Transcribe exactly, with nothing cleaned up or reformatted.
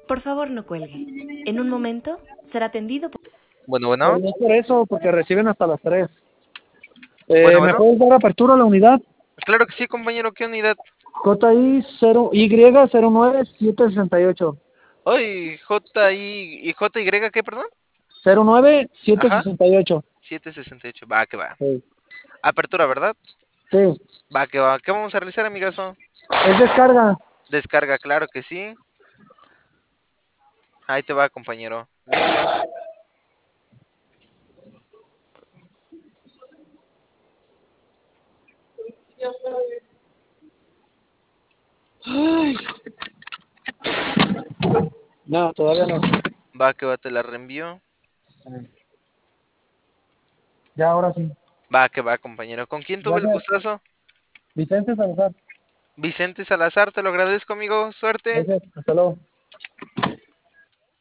Por favor, no cuelgue. En un momento será atendido por... Bueno, Pero bueno. no es por eso, porque reciben hasta las tres. Bueno, Eh, ¿Me bueno. puedes dar apertura a la unidad? Claro que sí, compañero. ¿Qué unidad? J I cero Y cero nueve siete sesenta y ocho. Ay, J I y J Y, ¿qué, perdón? cero nueve siete Ajá. sesenta y ocho. siete sesenta y ocho. Va, que va. Sí. Apertura, ¿verdad? Sí. Va, que va. ¿Qué vamos a realizar, amigazo? Es descarga. Descarga, claro que sí. Ahí te va, compañero. Listo. Ay. No, todavía no. Va, que va, te la reenvío. Ya, ahora sí. Va, que va, compañero. ¿Con quién tuve el Gracias. gustazo? Vicente Salazar. Vicente Salazar, te lo agradezco, amigo. Suerte. Gracias. Hasta luego.